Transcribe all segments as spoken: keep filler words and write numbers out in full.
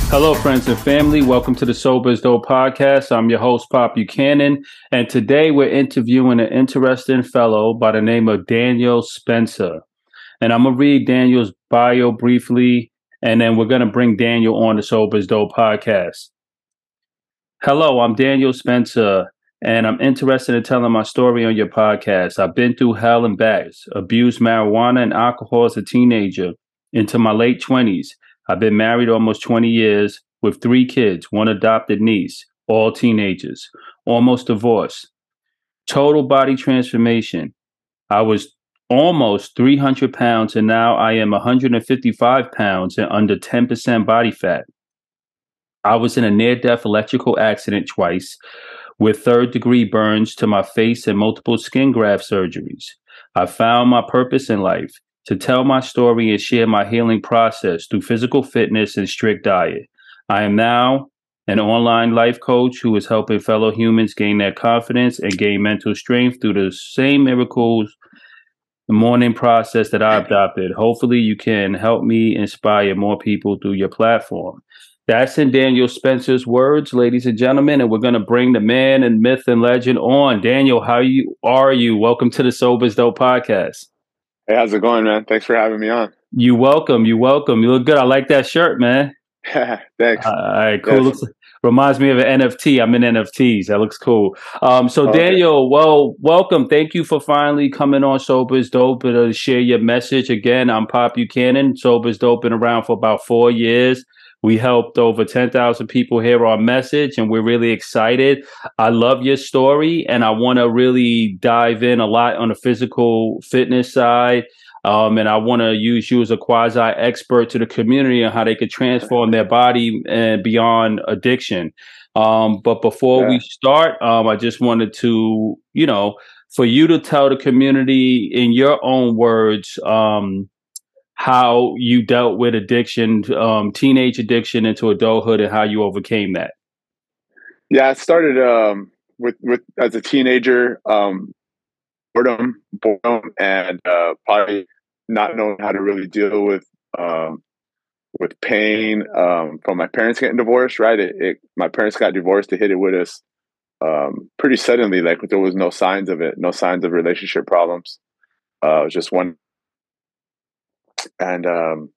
Hello, friends and family. Welcome to the Sober is Dope podcast. I'm your host, Pop Buchanan, and today we're interviewing an interesting fellow by the name of Daniel Spencer. And I'm going to read Daniel's bio briefly, and then we're going to bring Daniel on the Sober is Dope podcast. Hello, I'm Daniel Spencer, and I'm interested in telling my story on your podcast. I've been through hell and back, abused marijuana and alcohol as a teenager into my late twenties. I've been married almost twenty years with three kids, one adopted niece, all teenagers, almost divorced. Total body transformation. I was almost three hundred pounds and now I am one hundred fifty-five pounds and under ten percent body fat. I was in a near-death electrical accident twice with third-degree burns to my face and multiple skin graft surgeries. I found my purpose in life, to tell my story and share my healing process through physical fitness and strict diet. I am now an online life coach who is helping fellow humans gain their confidence and gain mental strength through the same miracles morning process that I adopted. Hopefully you can help me inspire more people through your platform. That's in Daniel Spencer's words, ladies and gentlemen, and we're going to bring the man and myth and legend on. Daniel, how you are you? Welcome to the Sober is Dope podcast. Hey, how's it going, man? Thanks for having me on. You welcome. You welcome. You look good. I like that shirt, man. Thanks. Uh, all right, cool. Yes. Looks, reminds me of an N F T. I'm in N F Ts. That looks cool. Um, so okay. Daniel, well, welcome. Thank you for finally coming on Sober is Dope to share your message. Again, I'm Pop Buchanan. Sober is Dope been around for about four years. We helped over ten thousand people hear our message, and we're really excited. I love your story, and I want to really dive in a lot on the physical fitness side. Um, and I want to use you as a quasi expert to the community on how they could transform their body and beyond addiction. Um, but before yeah. we start, um, I just wanted to, you know, for you to tell the community in your own words, um, how you dealt with addiction, um, teenage addiction into adulthood, and how you overcame that. Yeah, it started um, with with as a teenager. Um, boredom, boredom, and uh, probably not knowing how to really deal with um, with pain um, from my parents getting divorced. Right, it, it, my parents got divorced. They hit it with us um, pretty suddenly. Like there was no signs of it, no signs of relationship problems. Uh, it was just one, and um,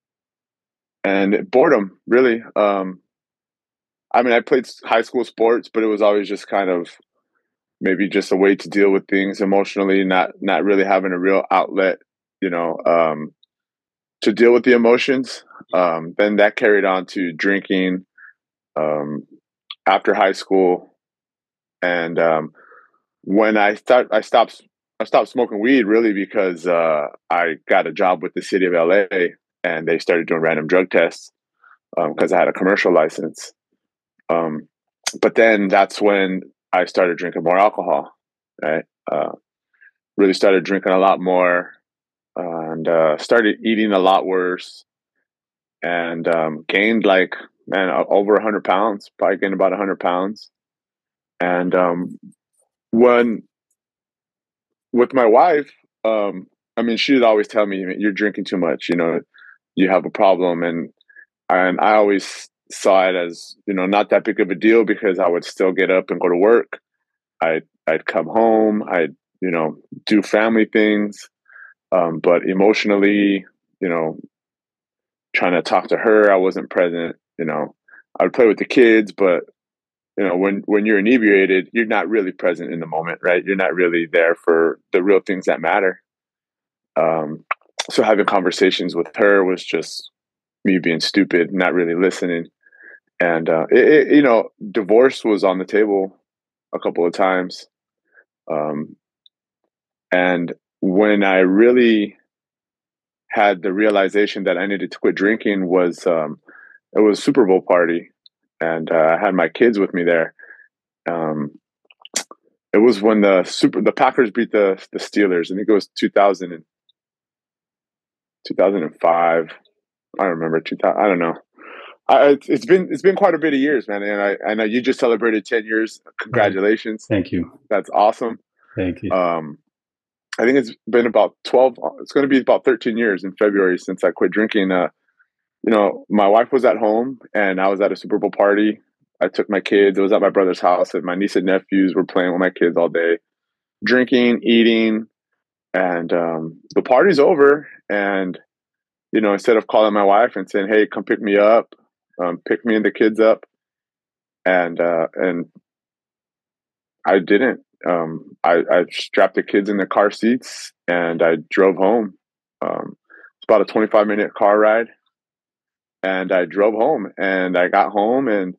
and boredom really. Um, I mean, I played high school sports, but it was always just kind of maybe just a way to deal with things emotionally, not not really having a real outlet, you know, um, to deal with the emotions. Um, then that carried on to drinking um, after high school, and um, when I start, I stopped. I stopped smoking weed really because uh, I got a job with the city of L A, and they started doing random drug tests because um, I had a commercial license. Um, but then that's when I started drinking more alcohol, right? Uh, really started drinking a lot more and uh, started eating a lot worse and um, gained like, man, over one hundred pounds, probably gained about one hundred pounds. And um, when, with my wife, um, I mean, she'd always tell me, you're drinking too much, you know, you have a problem. And, and I always saw it as, you know, not that big of a deal because I would still get up and go to work. I'd, I'd come home, I'd, you know, do family things. Um, but emotionally, you know, trying to talk to her, I wasn't present, you know, I would play with the kids, but, you know, when, when you're inebriated, you're not really present in the moment, right? You're not really there for the real things that matter. Um, so having conversations with her was just me being stupid, not really listening. And, uh, it, it, you know, divorce was on the table a couple of times. Um, and when I really had the realization that I needed to quit drinking was, um, it was a Super Bowl party and, uh, I had my kids with me there. Um, it was when the super, the Packers beat the, the Steelers. I think it was two thousand and, two thousand five. I don't remember two thousand. I don't know. I, it's been it's been quite a bit of years, man, and I, I know you just celebrated ten years. Congratulations! Thank you. That's awesome. Thank you. Um, I think it's been about twelve. It's going to be about thirteen years in February since I quit drinking. Uh, you know, my wife was at home and I was at a Super Bowl party. I took my kids. It was at my brother's house, and my niece and nephews were playing with my kids all day, drinking, eating, and um, the party's over. And you know, instead of calling my wife and saying, "Hey, come pick me up," um, pick me and the kids up, and uh, and I didn't. Um, I, I strapped the kids in the car seats and I drove home. Um, it's about a twenty-five minute car ride, and I drove home. And I got home, and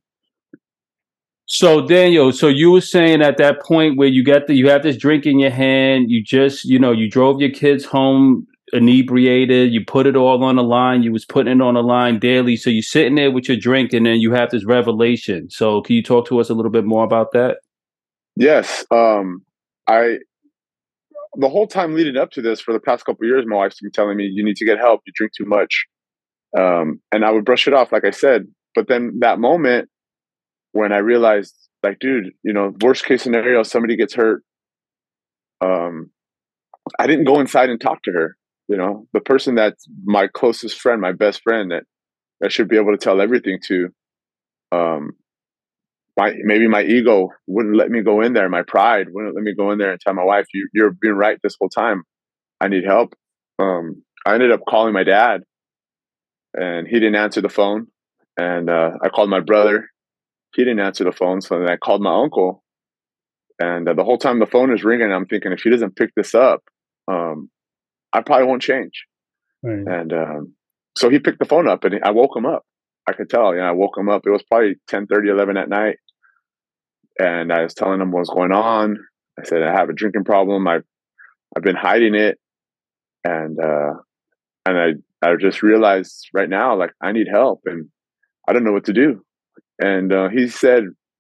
So Daniel, so you were saying at that point where you got the you have this drink in your hand, you just, you know, you drove your kids home inebriated, you put it all on the line, you was putting it on the line daily. So you're sitting there with your drink and then you have this revelation. So can you talk to us a little bit more about that? yes, um, I the whole time leading up to this, for the past couple of years, my wife's been telling me, "You need to get help. You drink too much," um, and I would brush it off, like I said. But then that moment when I realized, like, dude, you know, worst case scenario, somebody gets hurt. Um, I didn't go inside and talk to her. You know, the person that's my closest friend, my best friend, that I should be able to tell everything to. Um, my maybe my ego wouldn't let me go in there. My pride wouldn't let me go in there and tell my wife, "You, you're being right this whole time. I need help." Um, I ended up calling my dad, and he didn't answer the phone. And uh, I called my brother. He didn't answer the phone. So then I called my uncle. And uh, the whole time the phone is ringing, I'm thinking, if he doesn't pick this up, um, I probably won't change. Right. And um, so he picked the phone up, and I woke him up. I could tell, you know, I woke him up. It was probably ten thirty, eleven at night. And I was telling him what's going on. I said, I have a drinking problem. I've, I've been hiding it. And, uh, and I, I just realized right now, like, I need help and I don't know what to do. And uh, he said,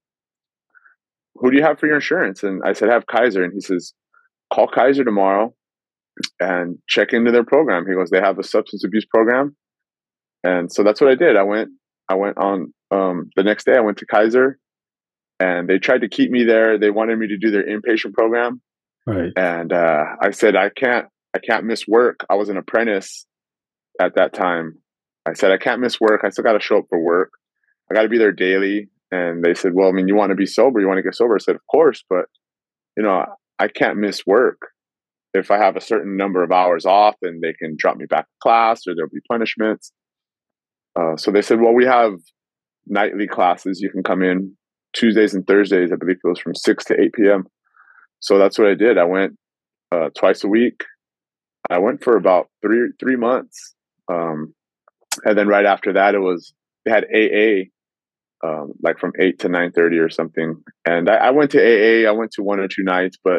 "Who do you have for your insurance?" And I said, "I have Kaiser." And he says, "Call Kaiser tomorrow and check into their program." He goes, "They have a substance abuse program." And so that's what I did. I went, I went on, um, the next day I went to Kaiser, and they tried to keep me there. They wanted me to do their inpatient program. Right. And uh, I said, I can't, I can't miss work. I was an apprentice at that time. I said, I can't miss work. I still got to show up for work. I got to be there daily. And they said, "Well, I mean, you want to be sober? You want to get sober?" I said, "Of course, but you know, I can't miss work. If I have a certain number of hours off, then they can drop me back to class, or there'll be punishments." Uh, so they said, "Well, we have nightly classes. You can come in Tuesdays and Thursdays. I believe it was from six to eight p.m." So that's what I did. I went uh, twice a week. I went for about three three months, um, and then right after that, it was they had A A. Um, like from eight to nine thirty or something. And I, I went to A A. I went to one or two nights, but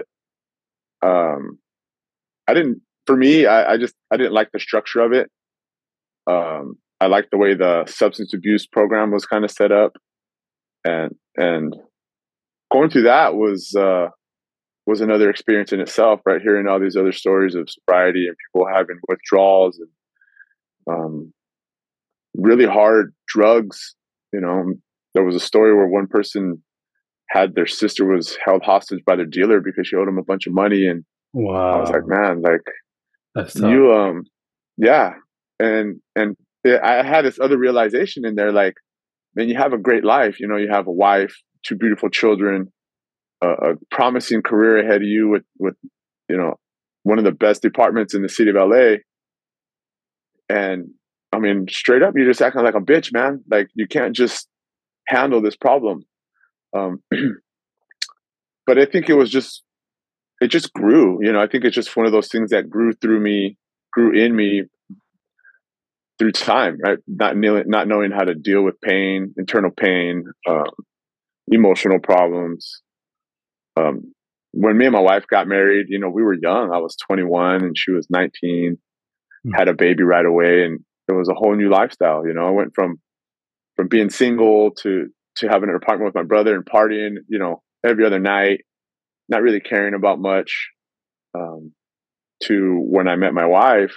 um, I didn't. For me, I, I just I didn't like the structure of it. Um, I liked the way the substance abuse program was kind of set up, and and going through that was uh, was another experience in itself. Right, hearing all these other stories of sobriety and people having withdrawals and um, really hard drugs. You know, there was a story where one person had their sister was held hostage by their dealer because she owed him a bunch of money. And I was like, Wow. man, like That's tough. you, um, yeah. And, and it, I had this other realization in there, like, man, you have a great life. You know, you have a wife, two beautiful children, a, a promising career ahead of you with, with, you know, one of the best departments in the city of L A. And I mean, straight up, you're just acting like a bitch, man. Like you can't just handle this problem. Um, but I think it was just, it just grew, you know, I think it's just one of those things that grew through me, grew in me through time, right? Not knowing, not knowing how to deal with pain, internal pain, um, emotional problems. Um, when me and my wife got married, you know, we were young. I was twenty-one and she was nineteen, had a baby right away. And it was a whole new lifestyle. You know, I went from, from being single to, to having an apartment with my brother and partying, you know, every other night, not really caring about much, um, to when I met my wife,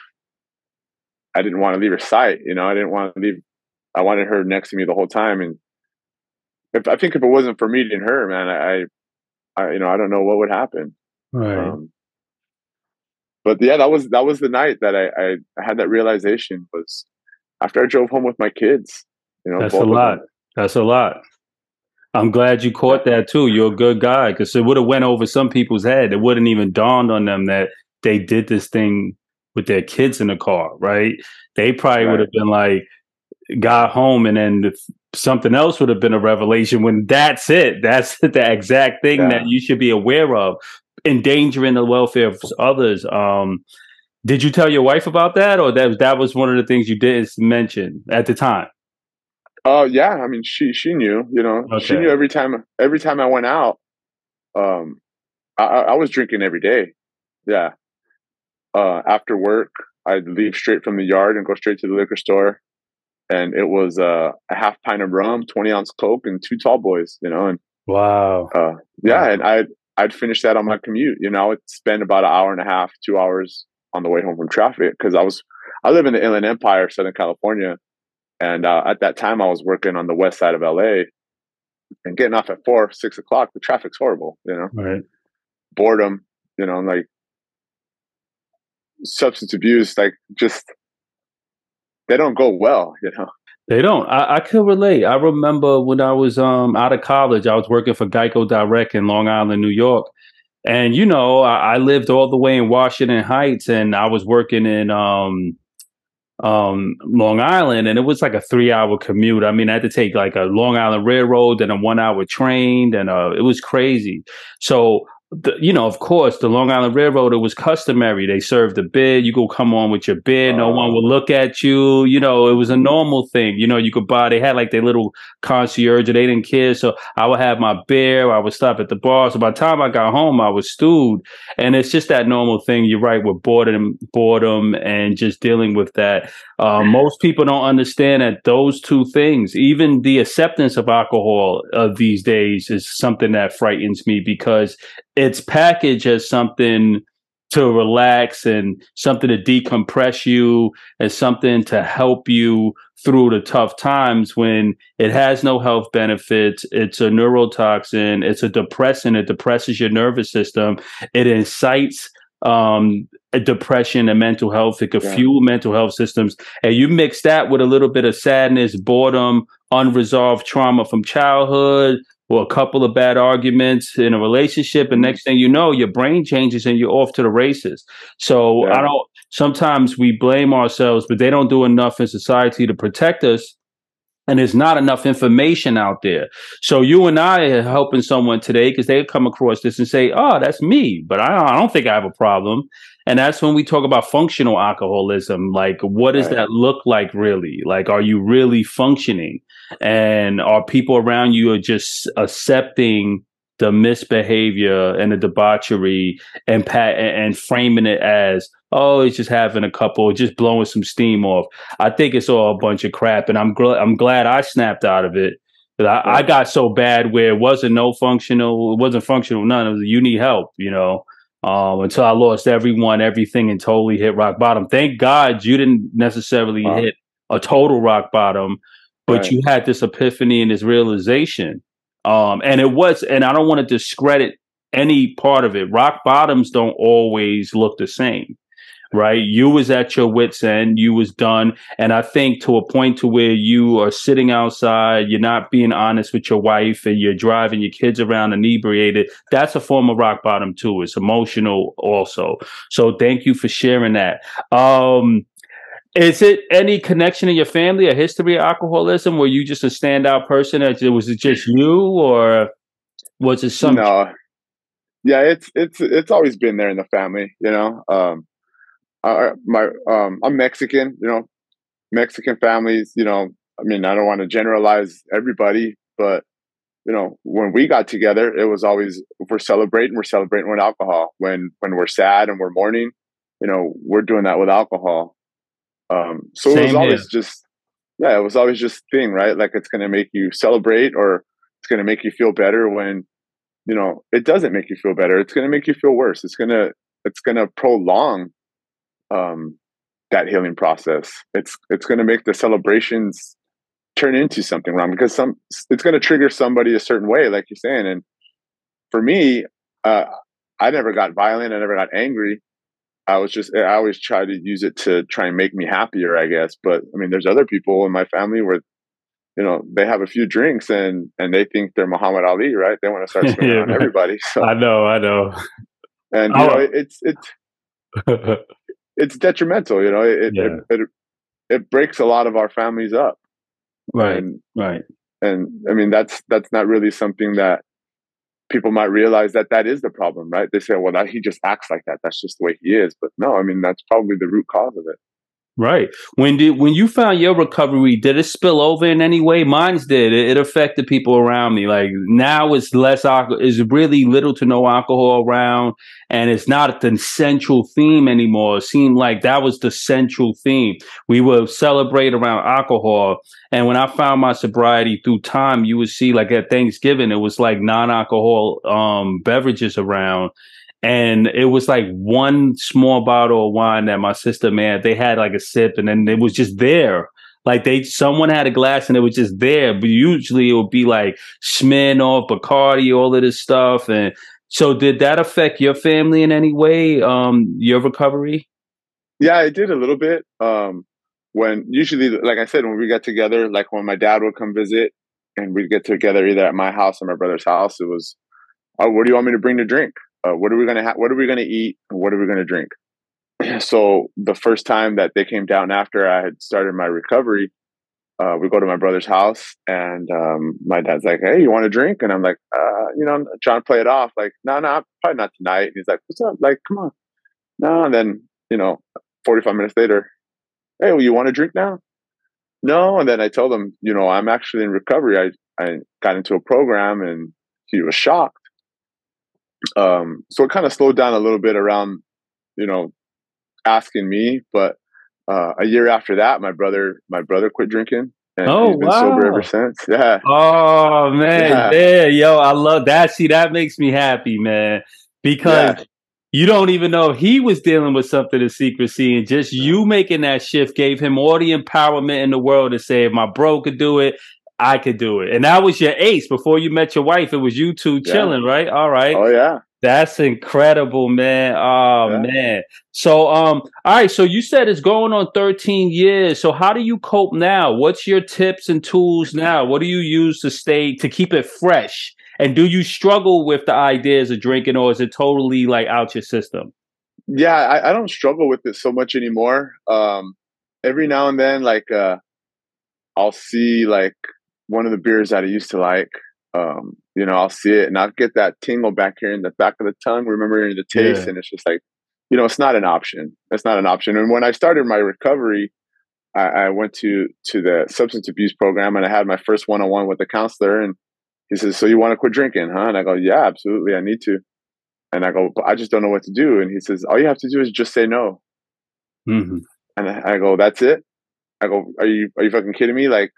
I didn't want to leave her sight. You know, I didn't want to leave. I wanted her next to me the whole time. And if I think if it wasn't for meeting her, man, I, I, you know, I don't know what would happen. Right. Um, but yeah, that was, that was the night that I, I, I had that realization was after I drove home with my kids, you know, That's a both of lot. them. That's a lot. I'm glad you caught that too. You're a good guy, because it would have went over some people's head. It wouldn't even dawned on them that they did this thing with their kids in the car, right? They probably would Right. have been like, got home, and then something else would have been a revelation, when that's it. That's the exact thing that Yeah. you should be aware of, endangering the welfare of others. Um, did you tell your wife about that, or that that was one of the things you didn't mention at the time? Oh yeah. I mean, she she knew. You know, she Okay. knew every time every time I went out. Um, I, I I was drinking every day. Yeah. Uh, after work, I'd leave straight from the yard and go straight to the liquor store, and it was uh, a half pint of rum, twenty ounce Coke, and two tall boys. You know, and Wow. uh, Wow. yeah, and I'd I'd finish that on my commute. You know, I would spend about an hour and a half, two hours on the way home from traffic, because I was I live in the Inland Empire, Southern California, and uh, at that time I was working on the west side of L A, and getting off at four, six o'clock. The traffic's horrible. You know, Right. boredom. You know, like substance abuse, like just they don't go well. You know. They don't. I, I could relate. I remember when I was um out of college, I was working for Geico Direct in Long Island, New York. And you know, I, I lived all the way in Washington Heights, and I was working in um um Long Island, and it was like a three hour commute. I mean, I had to take like a Long Island Railroad and a one hour train, and uh it was crazy. So the, you know, of course, the Long Island Railroad, it was customary. They served a bid. You go come on with your bid. No one Uh, would look at you. You know, it was a normal thing. You know, you could buy. They had like their little concierge. They didn't care. So I would have my beer. I would stop at the bar. So by the time I got home, I was stewed. And it's just that normal thing. You're right, with boredom, boredom, and just dealing with that. Uh, most people don't understand that those two things, even the acceptance of alcohol of these days, is something that frightens me, because it's packaged as something to relax and something to decompress you and something to help you through the tough times, when it has no health benefits. It's a neurotoxin. It's a depressant. It depresses your nervous system. It incites um, a depression and mental health. It could yeah. fuel mental health systems. And you mix that with a little bit of sadness, boredom, unresolved trauma from childhood, or a couple of bad arguments in a relationship, and next thing you know, your brain changes and you're off to the races. So Yeah. I don't, sometimes we blame ourselves, but they don't do enough in society to protect us. And there's not enough information out there. So you and I are helping someone today, because they come across this and say, oh, that's me, but I, I don't think I have a problem. And that's when we talk about functional alcoholism. Like, what does Right. that look like really? Like, are you really functioning? And are people around you are just accepting the misbehavior and the debauchery, and pa- and framing it as, oh, it's just having a couple, just blowing some steam off. I think it's all a bunch of crap, and I'm gl- I'm glad I snapped out of it. But I, I Right. got so bad where it wasn't no functional, it wasn't functional, none. It was, you need help, you know. Um, until I lost everyone, everything, and totally hit rock bottom. Thank God you didn't necessarily Wow. hit a total rock bottom, but Right. you had this epiphany and this realization. Um, and it was, and I don't want to discredit any part of it. Rock bottoms don't always look the same, right? You was at your wit's end, you was done. And I think to a point to where you are sitting outside, you're not being honest with your wife, and you're driving your kids around inebriated. That's a form of rock bottom too. It's emotional also. So thank you for sharing that. Um, is it any connection in your family, a history of alcoholism? Were you just a standout person? Or was it just you, or was it some? No. Yeah, it's it's it's always been there in the family. You know, um, I, my um, I'm Mexican. You know, Mexican families. You know, I mean, I don't want to generalize everybody, but you know, when we got together, it was always, if we're celebrating, we're celebrating with alcohol. When when we're sad and we're mourning, you know, we're doing that with alcohol. Um, so it was Same here. always just, yeah, it was always just thing, right? Like it's going to make you celebrate, or it's going to make you feel better when, you know, it doesn't make you feel better. It's going to make you feel worse. It's going to, it's going to prolong, um, that healing process. It's, it's going to make the celebrations turn into something wrong, because some, it's going to trigger somebody a certain way, like you're saying. And for me, uh, I never got violent. I never got angry. I was just, I always try to use it to try and make me happier, I guess. But I mean, there's other people in my family where, you know, they have a few drinks and, and they think they're Muhammad Ali, right? They want to start swinging Yeah, on everybody. So, I know, I know. and, you know, it, it's, it's, it's detrimental, you know, it, Yeah. it, it, it breaks a lot of our families up. Right. And, right. And I mean, that's, that's not really something that people might realize that that is the problem, right? They say, well, that he just acts like that. That's just the way he is. But no, I mean, that's probably the root cause of it. Right. When did when you found your recovery, did it spill over in any way? Mine's did. It, it affected people around me. Like now it's less alcohol, is really little to no alcohol around, and it's not the central theme anymore. It seemed like that was the central theme. We would celebrate around alcohol. And when I found my sobriety through time, you would see like at Thanksgiving, it was like non-alcohol um, beverages around. And it was like one small bottle of wine that my sister, man, they had like a sip and then it was just there. Like they, someone had a glass and it was just there. But usually it would be like Smirnoff, Bacardi, all of this stuff. And so did that affect your family in any way, um, your recovery? Yeah, it did a little bit. Um, when usually, like I said, when we get together, like when my dad would come visit and we'd get together either at my house or my brother's house, it was, oh, what do you want me to bring to drink? Uh, what are we gonna ha- What are we gonna eat? And what are we gonna drink? So the first time that they came down after I had started my recovery, uh, we go to my brother's house, and um, my dad's like, "Hey, you want a drink?" And I'm like, uh, "You know, I'm trying to play it off, like, no, no, probably not tonight." And he's like, "What's up? Like, come on, no." And then, you know, forty-five minutes later, "Hey, well, you want a drink now?" No. And then I told him, you know, I'm actually in recovery. I I got into a program, and he was shocked. Um, so it kind of slowed down a little bit around, you know, asking me. But uh, a year after that, my brother, my brother quit drinking, and Oh, he's been wow. sober ever since. Yeah. Oh man, Yeah. yeah, yo, I love that. See, that makes me happy, man, because Yeah. you don't even know he was dealing with something in secrecy, and just you making that shift gave him all the empowerment in the world to say, if my bro could do it, I could do it. And that was your ace before you met your wife. It was you two Yeah. chilling, right? All right. Oh yeah. That's incredible, man. Oh Yeah. man. So um, all right, so you said it's going on thirteen years. So how do you cope now? What's your tips and tools now? What do you use to stay to keep it fresh? And do you struggle with the ideas of drinking, or is it totally like out your system? Yeah, I, I don't struggle with it so much anymore. Um, every now and then, like uh, I'll see like one of the beers that I used to like. Um, you know, I'll see it and I'll get that tingle back here in the back of the tongue, remembering the taste, Yeah. and it's just like, you know, it's not an option. It's not an option. And when I started my recovery, I, I went to to the substance abuse program, and I had my first one on one with the counselor, and he says, "So you want to quit drinking, huh?" And I go, "Yeah, absolutely, I need to." And I go, "But I just don't know what to do." And he says, "All you have to do is just say no." Mm-hmm. And I, I go, "That's it?" I go, "Are you are you fucking kidding me? Like,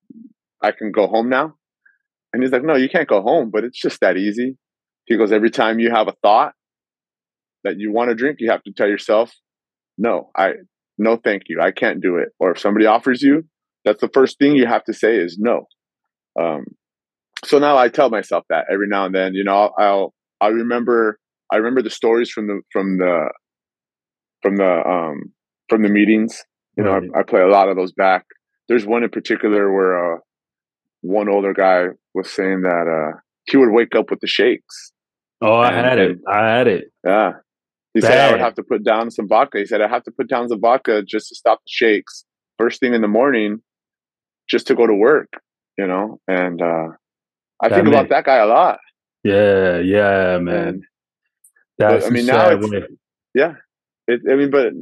I can go home now?" And he's like, "No, you can't go home, but it's just that easy." He goes, "Every time you have a thought that you want to drink, you have to tell yourself, no, I, no, thank you. I can't do it." Or if somebody offers you, that's the first thing you have to say is no. Um, so now I tell myself that every now and then, you know, I'll, I'll, I remember, I remember the stories from the, from the, from the, um, from the meetings. You know, Right. I, I play a lot of those back. There's one in particular where, uh, one older guy was saying that uh, he would wake up with the shakes. Oh, I And- had it. and- I had it. Yeah. He said I would Bad. have to put down some vodka. He said I have to put down some vodka just to stop the shakes first thing in the morning, just to go to work, you know? And uh, I That think makes- about that guy a lot. Yeah, yeah, man. And That's I a mean, now sad it's- way. yeah, it, I mean, but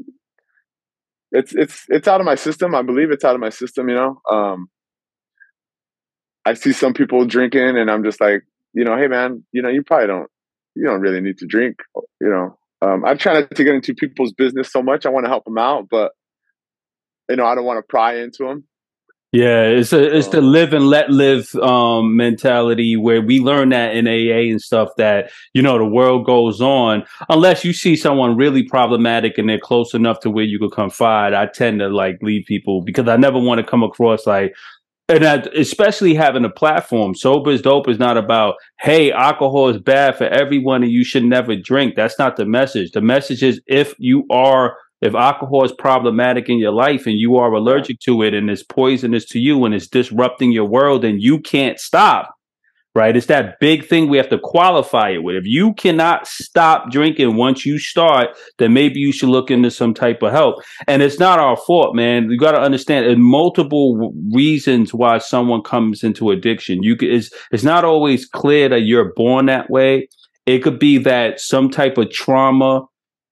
it's, it's, it's out of my system. I believe it's out of my system, you know? Um, I see some people drinking and I'm just like, you know, hey man, you know, you probably don't, you don't really need to drink, you know. Um, I try not to get into people's business so much. I want to help them out, but you know, I don't want to pry into them. Yeah, it's a it's So- the live and let live um mentality where we learn that in A A and stuff, that you know the world goes on unless you see someone really problematic and they're close enough to where you could confide. I tend to like leave people because I never want to come across like And that, especially having a platform, Sober is Dope is not about, hey, alcohol is bad for everyone and you should never drink. That's not the message. The message is if you are, if alcohol is problematic in your life and you are allergic to it and it's poisonous to you and it's disrupting your world and you can't stop, right? It's that big thing we have to qualify it with. If you cannot stop drinking once you start, then maybe you should look into some type of help. And it's not our fault, man. You got to understand there's multiple reasons why someone comes into addiction. You could, it's, it's not always clear that you're born that way. It could be that some type of trauma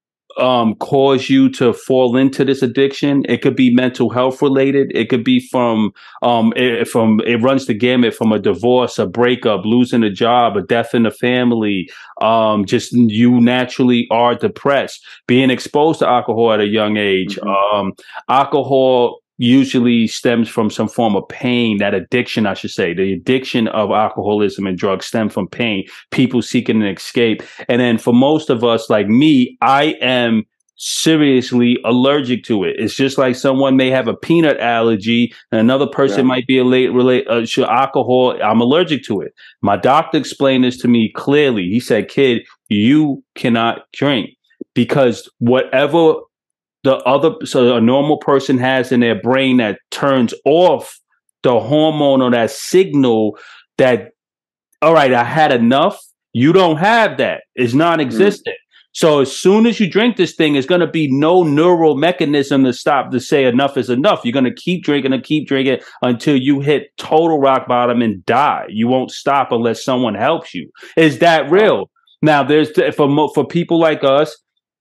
um cause you to fall into this addiction. It could be mental health related. It could be from um it, from it runs the gamut from a divorce, a breakup, losing a job, a death in the family, um just you naturally are depressed, being exposed to alcohol at a young age. Mm-hmm. um alcohol usually stems from some form of pain. That addiction, I should say, the addiction of alcoholism and drugs stem from pain, people seeking an escape. And then for most of us, like me, I am seriously allergic to it. It's just like someone may have a peanut allergy and another person yeah. might be a late relate uh, to alcohol. I'm allergic to it. My doctor explained this to me clearly. He said, kid, you cannot drink because whatever the other, so a normal person has in their brain that turns off the hormone or that signal that, all right, I had enough. You don't have that. It's non-existent. Mm. So as soon as you drink this thing, it's going to be no neural mechanism to stop to say enough is enough. You're going to keep drinking and keep drinking until you hit total rock bottom and die. You won't stop unless someone helps you. Is that real? Now, there's for for people like us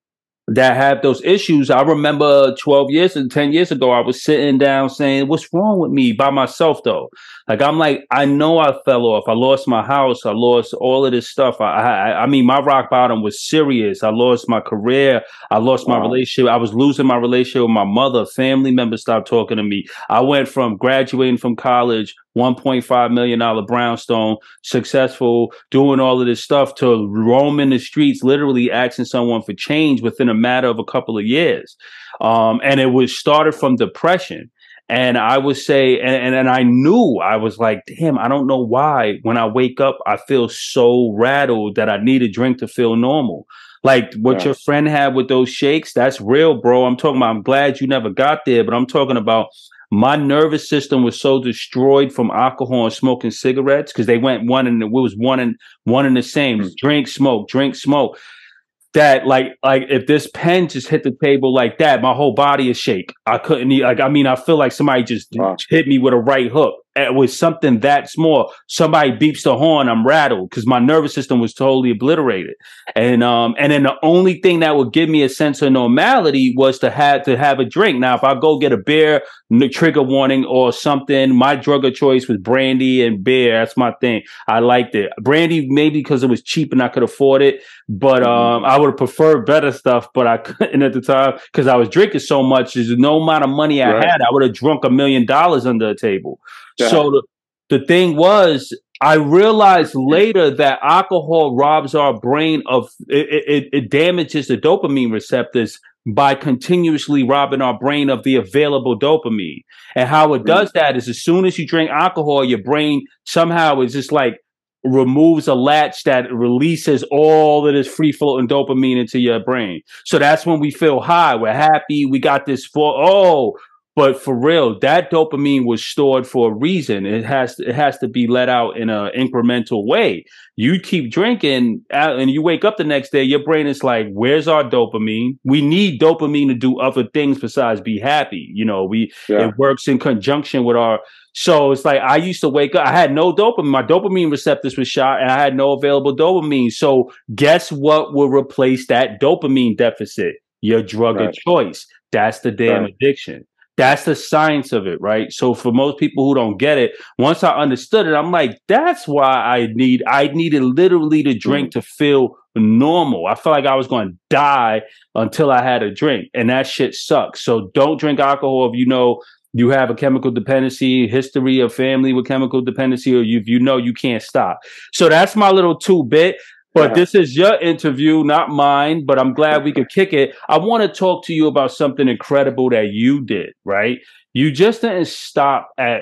that have those issues. I remember twelve years and ten years ago, I was sitting down saying, what's wrong with me by myself though? Like, I'm like, I know I fell off. I lost my house. I lost all of this stuff. I, I, I mean, my rock bottom was serious. I lost my career. I lost wow. my relationship. I was losing my relationship with my mother. Family members stopped talking to me. I went from graduating from college, one point five million dollars brownstone, successful, doing all of this stuff, to roaming the streets, literally asking someone for change within a matter of a couple of years. Um, and it was started from depression. And I would say, and, and, and I knew, I was like, damn, I don't know why when I wake up, I feel so rattled that I need a drink to feel normal. Like what yeah. your friend had with those shakes, that's real, bro. I'm talking about, I'm glad you never got there, but I'm talking about my nervous system was so destroyed from alcohol and smoking cigarettes because they went one and it was one and one and the same. Mm. Drink, smoke, drink, smoke. That like like if this pen just hit the table like that, my whole body is shake. I couldn't eat, like I mean I feel like somebody just wow. hit me with a right hook. It was something that small. Somebody beeps the horn, I'm rattled because my nervous system was totally obliterated. And um and then the only thing that would give me a sense of normality was to have to have a drink. Now if I go get a beer, trigger warning or something, my drug of choice was brandy and beer. That's my thing. I liked it. Brandy maybe because it was cheap and I could afford it, but um I would have preferred better stuff, but I couldn't at the time because I was drinking so much. There's no amount of money I right. had. I would have drunk a million dollars under a table. Yeah. So the, the thing was, I realized later that alcohol robs our brain of, it, it, it damages the dopamine receptors by continuously robbing our brain of the available dopamine. And how it does that is as soon as you drink alcohol, your brain somehow is just like removes a latch that releases all of this free floating dopamine into your brain. So that's when we feel high. We're happy. We got this for, oh, but for real, that dopamine was stored for a reason. It has to, it has to be let out in an incremental way. You keep drinking and you wake up the next day, your brain is like, where's our dopamine? We need dopamine to do other things besides be happy. You know, we yeah. it works in conjunction with our. So it's like I used to wake up, I had no dopamine. My dopamine receptors were shot and I had no available dopamine. So guess what will replace that dopamine deficit? Your drug right. of choice. That's the damn right. addiction. That's the science of it, right? So for most people who don't get it, once I understood it, I'm like, that's why I need, I needed literally to drink mm. to feel normal. I felt like I was going to die until I had a drink, and that shit sucks. So don't drink alcohol if you know you have a chemical dependency, history of family with chemical dependency, or you, you know you can't stop. So that's my little two bit. But yeah. this is your interview, not mine, but I'm glad we could kick it. I want to talk to you about something incredible that you did, right? You just didn't stop at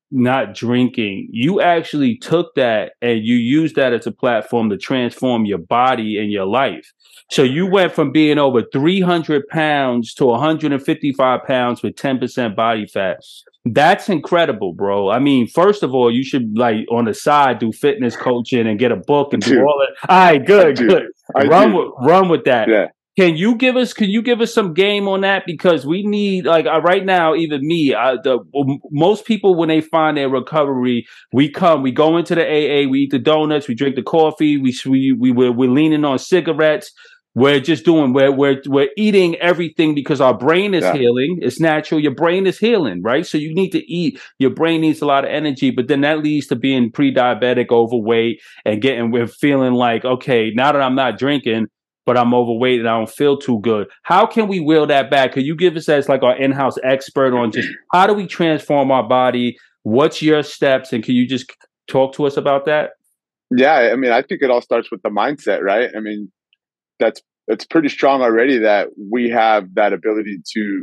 not drinking, you actually took that and you used that as a platform to transform your body and your life. So you went from being over three hundred pounds to one hundred fifty-five pounds with ten percent body fat. That's incredible, bro. I mean, first of all, you should, like, on the side, do fitness coaching and get a book and do Dude, all that. All right, good, good. I Run do. with, run with that. Yeah. Can you give us? Can you give us some game on that? Because we need, like, uh, right now, even me, uh, the um, most people, when they find their recovery, we come, we go into the A A, we eat the donuts, we drink the coffee, we we we we're, we're leaning on cigarettes. We're just doing, we're we're we're eating everything because our brain is Yeah. healing. It's natural. Your brain is healing, right? So you need to eat. Your brain needs a lot of energy, but then that leads to being pre-diabetic, overweight, and getting, we're feeling like, okay, now that I'm not drinking, but I'm overweight and I don't feel too good. How can we wheel that back? Could you give us, as like our in-house expert, on just how do we transform our body? What's your steps? And can you just talk to us about that? Yeah. I mean, I think it all starts with the mindset, right? I mean, that's, it's pretty strong already that we have that ability to,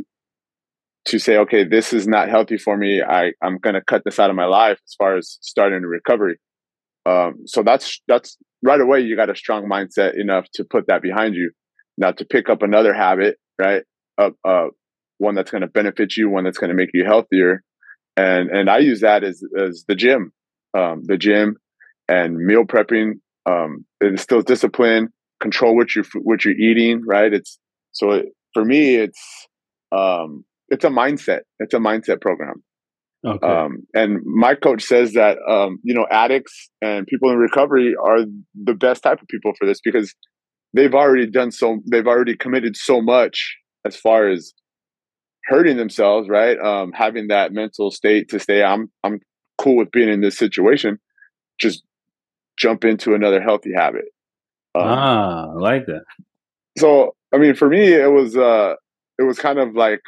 to say, okay, this is not healthy for me. I, I'm going to cut this out of my life as far as starting a recovery. Um, so that's, that's right away, you got a strong mindset enough to put that behind you. Now to pick up another habit, right? Uh, uh, one that's going to benefit you, one that's going to make you healthier. And, and I use that as, as the gym, um, the gym and meal prepping. Um, it instills discipline, control what you, what you're eating, right? It's, so it, for me, it's, um, it's a mindset. It's a mindset program. Okay. Um, and my coach says that, um, you know, addicts and people in recovery are the best type of people for this because they've already done so, they've already committed so much as far as hurting themselves, right? Um, having that mental state to say, I'm, I'm cool with being in this situation. Just jump into another healthy habit. Um, ah, I like that. So, I mean, for me, it was, uh, it was kind of like,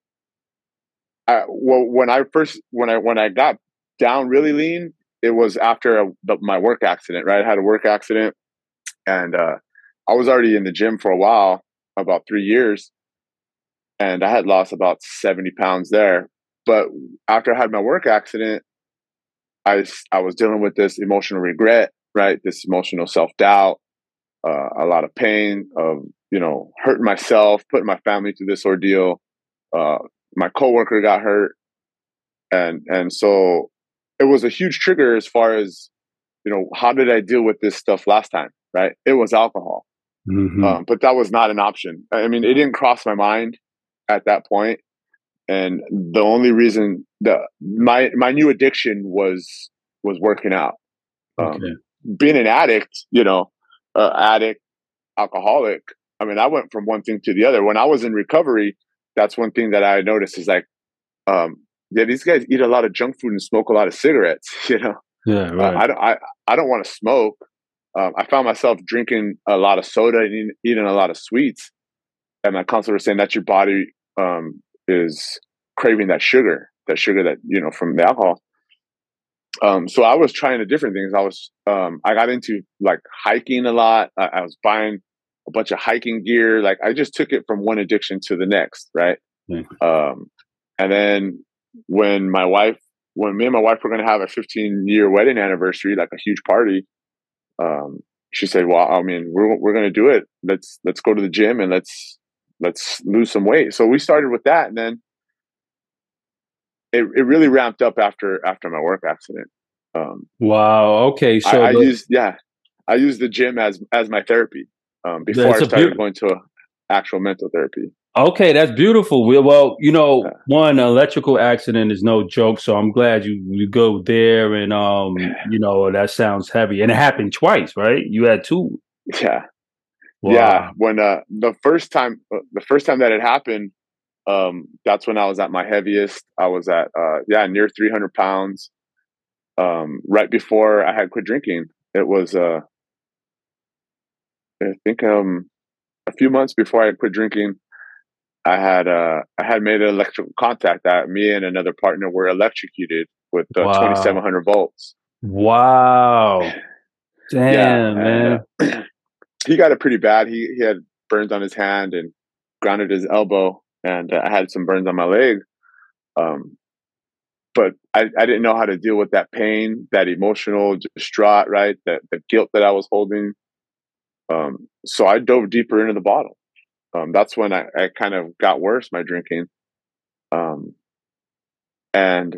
I, well, when I first, when I, when I got down really lean, it was after a, the, my work accident, right? I had a work accident and, uh, I was already in the gym for a while, about three years. And I had lost about seventy pounds there. But after I had my work accident, I, I was dealing with this emotional regret, right? This emotional self-doubt, uh, a lot of pain of, you know, hurting myself, putting my family through this ordeal. Uh, my coworker got hurt. And, and so it was a huge trigger as far as, you know, how did I deal with this stuff last time? Right. It was alcohol. Mm-hmm. Um, but that was not an option. I mean, it didn't cross my mind at that point. And the only reason that my, my new addiction was, was working out. Um, Okay. Being an addict, you know, uh, addict, alcoholic. I mean, I went from one thing to the other. When I was in recovery, that's one thing that I noticed is like, um, yeah, these guys eat a lot of junk food and smoke a lot of cigarettes. You know, Yeah, right. uh, I don't, I, I don't want to smoke. Um, I found myself drinking a lot of soda and eating a lot of sweets, and my counselor was saying that your body um, is craving that sugar, that sugar that you know from the alcohol. Um, so I was trying the different things. I was, um, I got into like hiking a lot. I, I was buying a bunch of hiking gear. Like I just took it from one addiction to the next, right? Yeah. Um, and then when my wife, when me and my wife were going to have a fifteen year wedding anniversary, like a huge party, um, she said, "Well, I mean, we're we're going to do it. Let's let's go to the gym and let's let's lose some weight." So we started with that, and then it it really ramped up after after my work accident. Um, Wow. Okay. So I, I the, used yeah, I used the gym as as my therapy um, before that's I a started beau- going to a actual mental therapy. okay. That's beautiful. Well, well, you know, Yeah. one electrical accident is no joke. So I'm glad you you go there, and um, you know, that sounds heavy, and it happened twice, right? You had two. Yeah, Wow. yeah. When uh, the first time, uh, the first time that it happened, um, that's when I was at my heaviest. I was at uh, yeah, near three hundred pounds. Um, right before I had quit drinking, it was uh, I think um, a few months before I had quit drinking. I had uh, I had made an electrical contact that me and another partner were electrocuted with uh, Wow. twenty-seven hundred volts. Wow. Yeah, Damn, and man. uh, he got it pretty bad. He he had burns on his hand and grounded his elbow, and uh, I had some burns on my leg. Um, but I, I didn't know how to deal with that pain, that emotional distraught, right? That the guilt that I was holding. Um, so I dove deeper into the bottle. Um, that's when I, I kind of got worse, my drinking. Um, and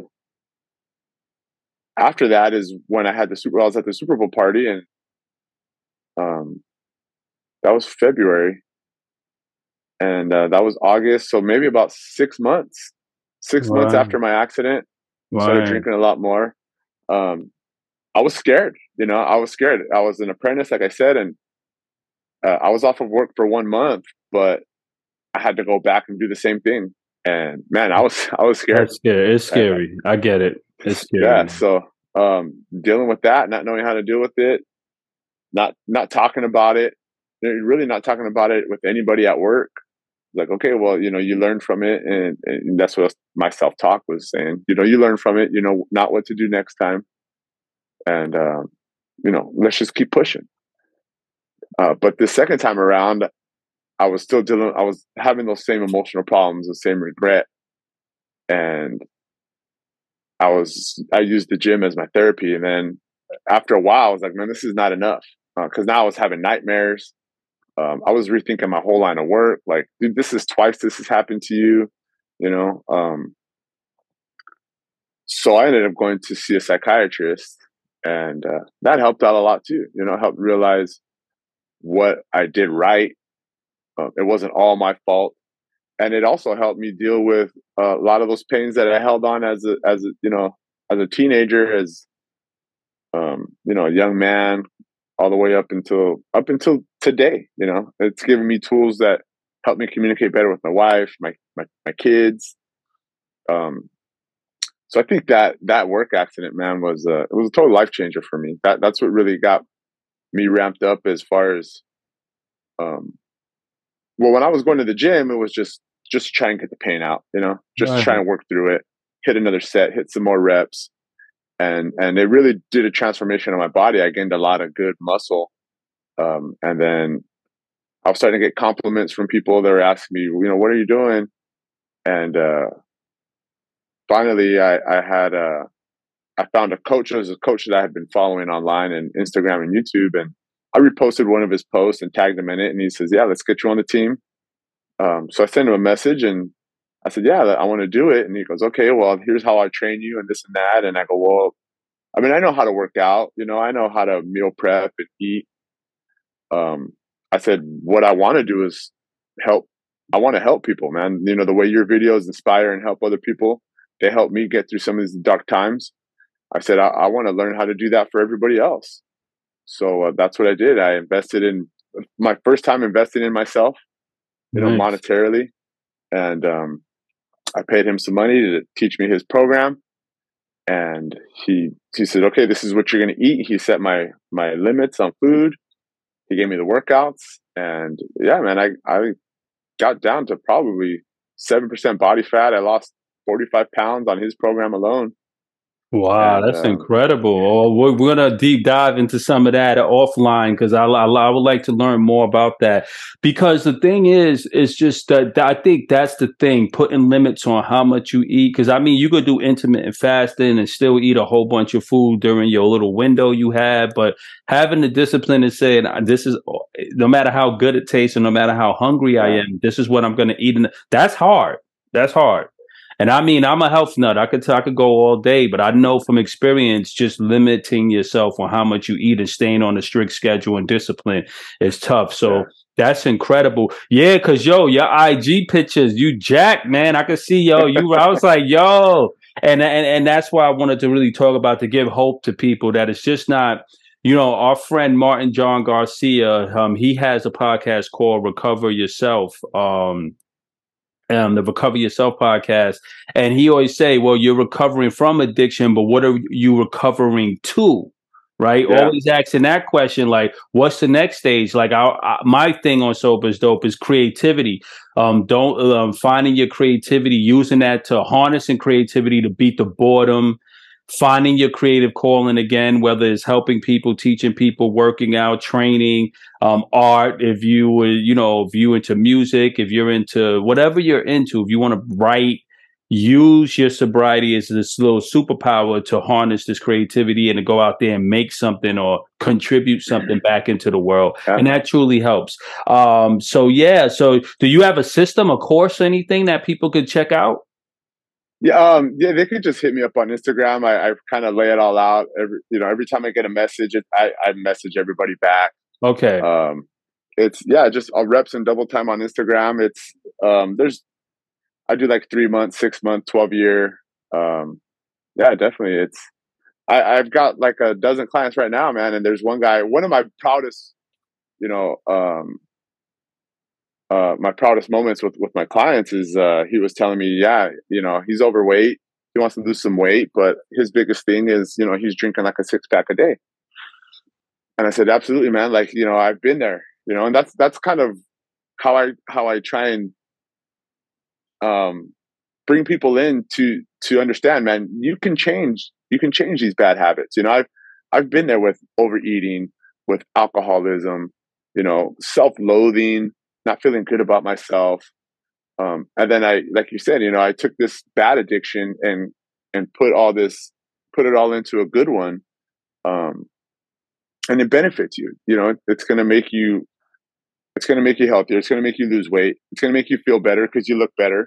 after that is when I had the Super, I was at the Super Bowl party, and um, that was February. And uh, that was August. So maybe about six months, six months Right. after my accident, I started Right. drinking a lot more. Um, I was scared, you know, I was scared. I was an apprentice, like I said, and uh, I was off of work for one month, but I had to go back and do the same thing. And man, I was, I was scared. That's scary. It's And, scary. I get it. It's yeah. scary. So um, dealing with that, not knowing how to deal with it, not, not talking about it, really not talking about it with anybody at work. Like, okay, well, you know, you learn from it. And, and that's what my self-talk was saying. You know, you learn from it, you know, not what to do next time. And, um, you know, let's just keep pushing. Uh, but the second time around, I was still dealing, I was having those same emotional problems, the same regret. And I was, I used the gym as my therapy. And then after a while, I was like, man, this is not enough. Uh, Cause now I was having nightmares. Um, I was rethinking my whole line of work. Like, dude, this is twice this has happened to you, you know? Um, so I ended up going to see a psychiatrist, and uh, that helped out a lot too. You know, helped realize what I did right. Uh, it wasn't all my fault. And it also helped me deal with uh, a lot of those pains that I held on as a, as a, you know, as a teenager, as, um, you know, a young man, all the way up until up until today. You know, it's given me tools that help me communicate better with my wife, my my, my kids. Um, so I think that that work accident, man, was a, it was a total life changer for me. That that's what really got me ramped up as far as, um, well, when I was going to the gym, it was just just try and get the pain out. You know, just Right. try and work through it, hit another set, hit some more reps. And, and it really did a transformation on my body. I gained a lot of good muscle. Um, and then I was starting to get compliments from people that were asking me, you know, what are you doing? And, uh, finally I, I had, uh, I found a coach. There was a coach that I had been following online and Instagram and YouTube. And I reposted one of his posts and tagged him in it. And he says, yeah, let's get you on the team. Um, so I sent him a message and I said, yeah, I want to do it. And he goes, okay, well, here's how I train you and this and that. And I go, well, I mean, I know how to work out, you know, I know how to meal prep and eat. Um, I said, what I want to do is help. I want to help people, man. You know, the way your videos inspire and help other people, they help me get through some of these dark times. I said, I, I want to learn how to do that for everybody else. So uh, that's what I did. I invested in my first time investing in myself, you know, Nice. monetarily. And um, I paid him some money to teach me his program. And he he said, okay, this is what you're going to eat. He set my my limits on food. He gave me the workouts. And yeah, man, I, I got down to probably seven percent body fat. I lost forty-five pounds on his program alone. Wow, And that's um, incredible. Oh, we're, we're gonna deep dive into some of that offline because I, I I would like to learn more about that. Because the thing is, it's just that I think that's the thing, putting limits on how much you eat. Because I mean, you could do intermittent fasting and still eat a whole bunch of food during your little window you have, but having the discipline to say, this is no matter how good it tastes and no matter how hungry I yeah. am, this is what I'm gonna eat. And that's hard. That's hard. And I mean, I'm a health nut. I could I could go all day, but I know from experience, just limiting yourself on how much you eat and staying on a strict schedule and discipline is tough. So Yeah. that's incredible. Yeah, cause yo, your I G pictures, you jacked, man. I could see yo, you. I was like, yo, and and and that's why I wanted to really talk about, to give hope to people that it's just not. You know, our friend Martin John Garcia, um, he has a podcast called Recover Yourself. Um, Um, the Recover Yourself podcast. And he always say, well, you're recovering from addiction, but what are you recovering to? Right. Yeah. Always asking that question, like, what's the next stage? Like I, I, my thing on Sober is Dope is creativity. Um, don't um, finding your creativity, using that to harnessing creativity to beat the boredom, finding your creative calling again, whether it's helping people, teaching people, working out, training, um, art. If you were, you know, if you into music, if you're into whatever you're into, if you want to write, use your sobriety as this little superpower to harness this creativity and to go out there and make something or contribute something back into the world. Yeah. And that truly helps. Um, so, yeah. So do you have a system, a course, anything that people could check out? Yeah, um, yeah, they could just hit me up on Instagram. I, I kind of lay it all out. Every, you know, every time I get a message, it, I, I message everybody back. Okay. Um, it's yeah, just I'll reps and double time on Instagram. It's um, there's I do like three months, six month, twelve year. Um, yeah, definitely. It's I, I've got like a dozen clients right now, man. And there's one guy, one of my proudest, you know, um, uh, my proudest moments with, with my clients is uh, he was telling me, yeah, you know, he's overweight. He wants to lose some weight, but his biggest thing is, you know, he's drinking like a six pack a day. And I said, absolutely, man. Like, you know, I've been there, you know, and that's, that's kind of how I, how I try and um, bring people in to, to understand, man, you can change, you can change these bad habits. You know, I've, I've been there with overeating, with alcoholism, you know, self-loathing, not feeling good about myself. Um, and then I, like you said, you know, I took this bad addiction and, and put all this, put it all into a good one. Um, and it benefits you, you know, it's going to make you, it's going to make you healthier. It's going to make you lose weight. It's going to make you feel better because you look better.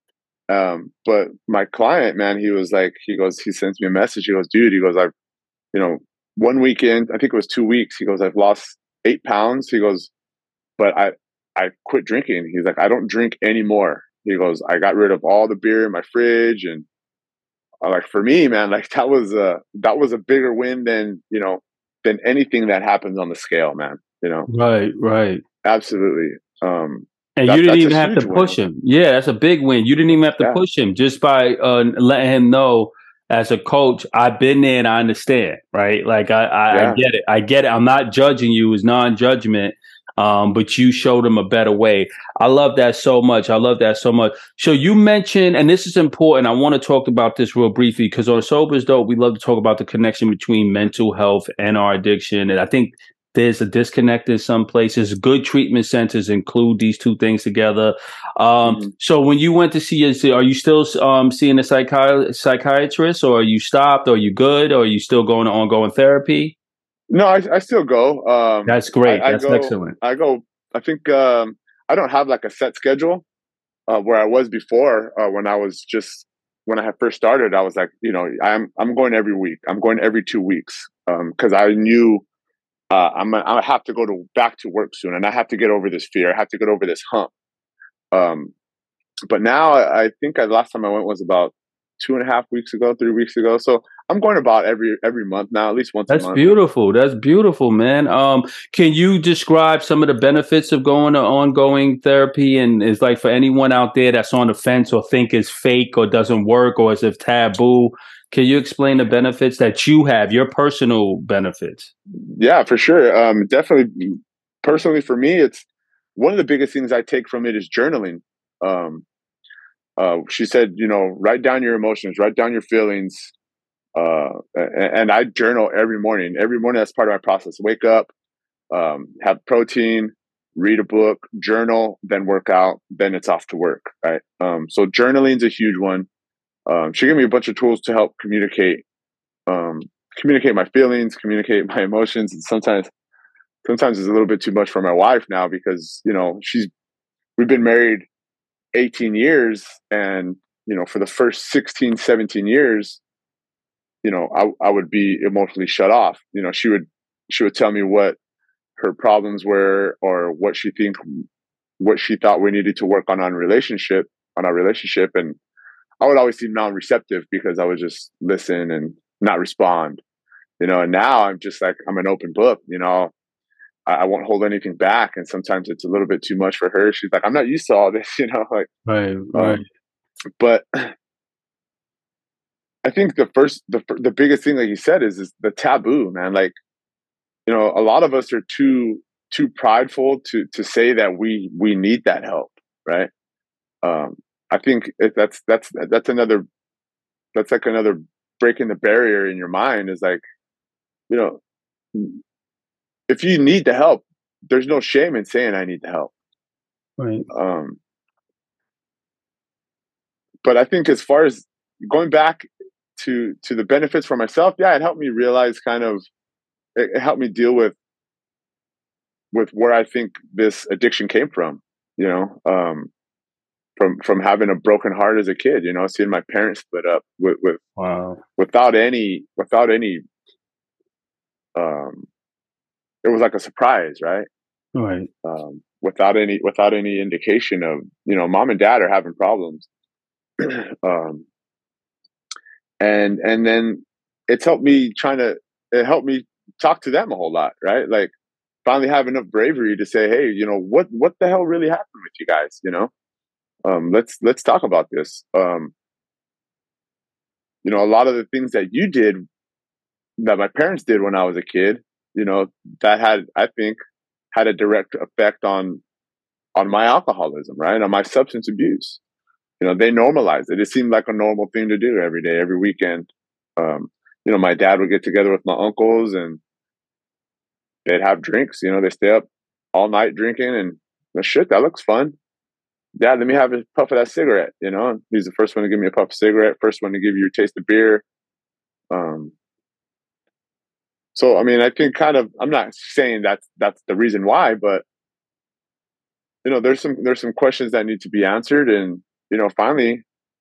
Um, but my client, man, he was like, he goes, he sends me a message. He goes, dude, he goes, I've, you know, one weekend, I think it was two weeks. He goes, I've lost eight pounds. He goes, but I, I quit drinking. He's like, I don't drink anymore. He goes, I got rid of all the beer in my fridge. And I'm like, for me, man, like that was a, that was a bigger win than, you know, than anything that happens on the scale, man, you know? Right, right. Absolutely. Um, And that, you didn't that's even a have to huge push win. him. Yeah, that's a big win. You didn't even have to Yeah. push him just by uh, letting him know as a coach, I've been there and I understand, right? Like I, I, Yeah. I get it. I get it. I'm not judging you as non-judgment, um, but you showed him a better way. I love that so much. I love that so much. So you mentioned, and this is important, I want to talk about this real briefly because on Sober is Dope, we love to talk about the connection between mental health and our addiction. And I think there's a disconnect in some places. Good treatment centers include these two things together. Um, Mm-hmm. So when you went to see, are you still um, seeing a psychi- psychiatrist, or are you stopped? Or are you good? Or are you still going to ongoing therapy? No, I, I still go. Um, That's great. I, I That's go, excellent. I go, I think, um, I don't have like a set schedule, uh, where I was before, uh, when I was just, when I had first started, I was like, you know, I'm, I'm going every week. I'm going every two weeks. Um, cause I knew, uh, I'm, I have to go to back to work soon and I have to get over this fear. I have to get over this hump. Um, but now I, I think I, last time I went was about two and a half weeks ago, three weeks ago. So I'm going about every, every month now, at least once a That's month. beautiful. That's beautiful, man. Um, can you describe some of the benefits of going to ongoing therapy? And is like for anyone out there that's on the fence or think it's fake or doesn't work or is if taboo, can you explain the benefits that you have, your personal benefits? Yeah, for sure. Um, definitely, personally for me, it's one of the biggest things I take from it is journaling. Um, uh, she said, you know, write down your emotions, write down your feelings, uh, and, and I journal every morning. Every morning, that's part of my process. Wake up, um, have protein, read a book, journal, then work out, then it's off to work. Right. Um, so journaling's a huge one. Um, she gave me a bunch of tools to help communicate, um, communicate my feelings, communicate my emotions, and sometimes sometimes it's a little bit too much for my wife now because, you know, she's, we've been married eighteen years and, you know, for the first sixteen, seventeen years, you know, I, I would be emotionally shut off. You know, she would, she would tell me what her problems were or what she think, what she thought we needed to work on on relationship, on our relationship. And I would always seem non-receptive because I would just listen and not respond, you know, and now I'm just like, I'm an open book, you know, I won't hold anything back. And sometimes it's a little bit too much for her. She's like, I'm not used to all this, you know, like, Right, right. um, but I think the first, the, the biggest thing that you said is, is the taboo, man. Like, you know, a lot of us are too, too prideful to, to say that we, we need that help. Right. Um, I think it, that's, that's, that's another, that's like another breaking the barrier in your mind is like, you know, if you need the help, there's no shame in saying I need the help. Right. Um, but I think as far as going back to to the benefits for myself, yeah, it helped me realize kind of it, it helped me deal with with where I think this addiction came from. You know, um, from from having a broken heart as a kid. You know, seeing my parents split up with with Wow. without any without any. Um, it was like a surprise, right? Right. Um, without any without any indication of, you know, mom and dad are having problems. um, and and then it's helped me trying to it helped me talk to them a whole lot, right? Like finally have enough bravery to say, hey, you know, what what the hell really happened with you guys? You know, um, let's let's talk about this. Um, you know, a lot of the things that you did that my parents did when I was a kid, you know, that had, I think, had a direct effect on on my alcoholism, right? On my substance abuse. You know, they normalized it. It seemed like a normal thing to do every day, every weekend. Um, you know, my dad would get together with my uncles and they'd have drinks. You know, they stay up all night drinking and well, shit, that looks fun. Dad, let me have a puff of that cigarette. You know, he's the first one to give me a puff of cigarette, first one to give you a taste of beer. Um, so, I mean, I think kind of, I'm not saying that's that's the reason why, but you know, there's some there's some questions that need to be answered, and you know, finally,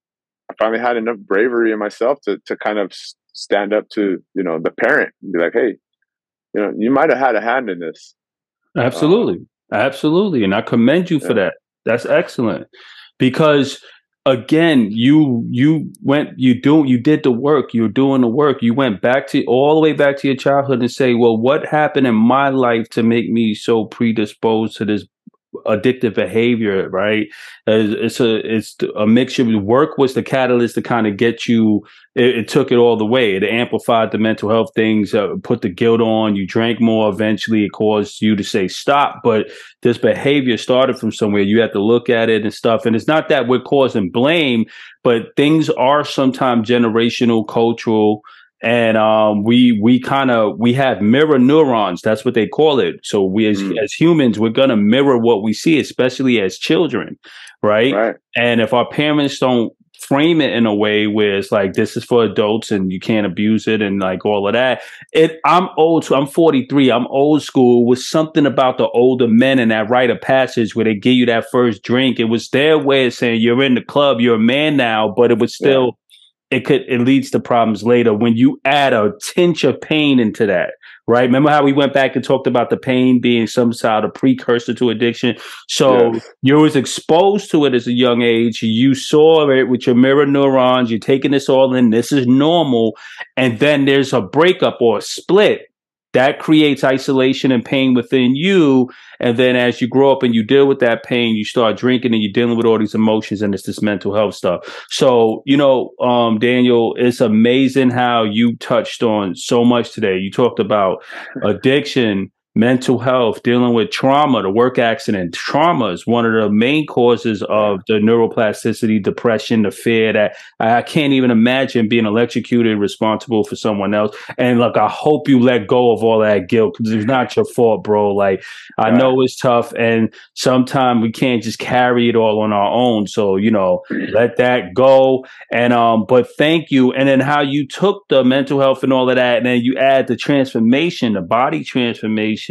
I finally had enough bravery in myself to to kind of stand up to, you know, the parent and be like, hey, you know, you might have had a hand in this. Absolutely. Um, Absolutely. And I commend you for yeah, that. That's excellent. Because again, you you went you do you did the work, you're doing the work. You went back to all the way back to your childhood and say, well, what happened in my life to make me so predisposed to this addictive behavior, right? It's a it's a mixture. Work was the catalyst to kind of get you. It, it took it all the way. It amplified the mental health things, uh, put the guilt on. You drank more. Eventually, it caused you to say stop. But this behavior started from somewhere. You have to look at it and stuff. And it's not that we're causing blame, but things are sometimes generational, cultural. And um, we we kind of we have mirror neurons. That's what they call it. So we as mm, as humans, we're gonna mirror what we see, especially as children, right? right. And if our parents don't frame it in a way where it's like this is for adults and you can't abuse it and like all of that, it I'm old. So I'm forty-three. I'm old school. With something about the older men and that rite of passage where they give you that first drink. It was their way of saying you're in the club, you're a man now, but it was Yeah, still it could it leads to problems later when you add a tinge of pain into that, right? Remember how we went back and talked about the pain being some sort of precursor to addiction? So yes, you was exposed to it as a young age. You saw it with your mirror neurons. You're taking this all in. This is normal. And then there's a breakup or a split that creates isolation and pain within you. And then as you grow up and you deal with that pain, you start drinking and you're dealing with all these emotions and it's this mental health stuff. So, you know, um, Daniel, it's amazing how you touched on so much today. You talked about addiction, mental health, dealing with trauma, the work accident. Trauma is one of the main causes yeah, of the neuroplasticity, depression, the fear that I can't even imagine being electrocuted, responsible for someone else. And look, I hope you let go of all that guilt because it's not your fault, bro. Like, I right. know it's tough and sometimes we can't just carry it all on our own. So, you know, let that go. And, um, but thank you. And then how you took the mental health and all of that. And then you add the transformation, the body transformation,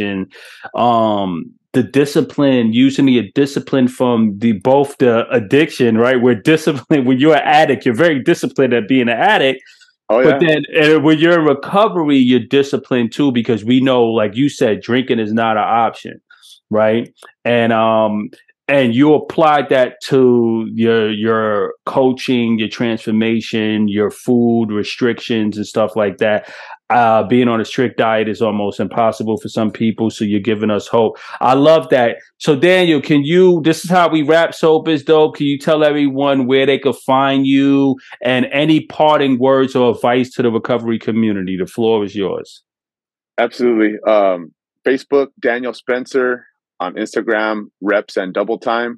um, the discipline, using the discipline from the both the addiction, right? We're disciplined when you're an addict, you're very disciplined at being an addict. Oh But yeah, then uh, when you're in recovery, you're disciplined too, because we know, like you said, drinking is not an option, right? And um and you applied that to your your coaching, your transformation, your food restrictions and stuff like that. Uh, being on a strict diet is almost impossible for some people, so you're giving us hope. I love that. So Daniel, can you? This is how we wrap Soap is Dope. Can you tell everyone where they could find you and any parting words or advice to the recovery community? The floor is yours. absolutely. Um, Facebook, Daniel Spencer. On Instagram, Reps and Double Time.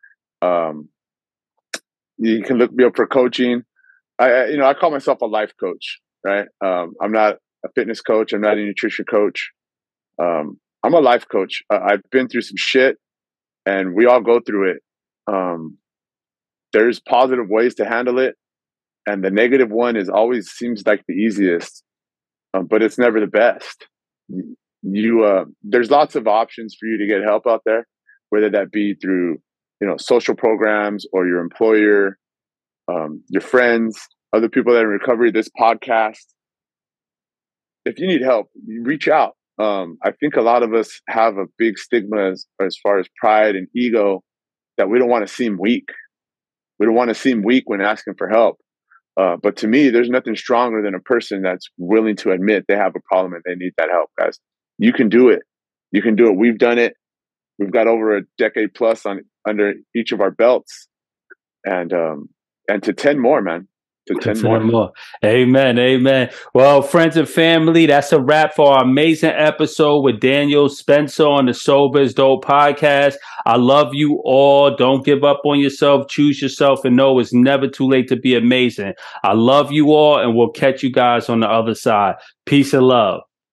Um, you can look me up for coaching. I, I, you know, I call myself a life coach, right? Um, I'm not a fitness coach. I'm not a nutrition coach. Um, I'm a life coach. Uh, I've been through some shit, and we all go through it. Um, there's positive ways to handle it, and the negative one is always seems like the easiest, um, but it's never the best. You uh, there's lots of options for you to get help out there, whether that be through you know social programs or your employer, um, your friends, other people that are in recovery. This podcast. If you need help, you reach out. Um, I think a lot of us have a big stigma as, as far as pride and ego that we don't want to seem weak. We don't want to seem weak when asking for help. Uh, but to me, there's nothing stronger than a person that's willing to admit they have a problem and they need that help, guys. You can do it. You can do it. We've done it. We've got over a decade plus on under each of our belts, and um, and to ten more, man. To ten more. more. Amen. Amen. Well, friends and family, that's a wrap for our amazing episode with Daniel Spencer on the Sober is Dope podcast. I love you all. Don't give up on yourself. Choose yourself and know it's never too late to be amazing. I love you all, and we'll catch you guys on the other side. Peace and love.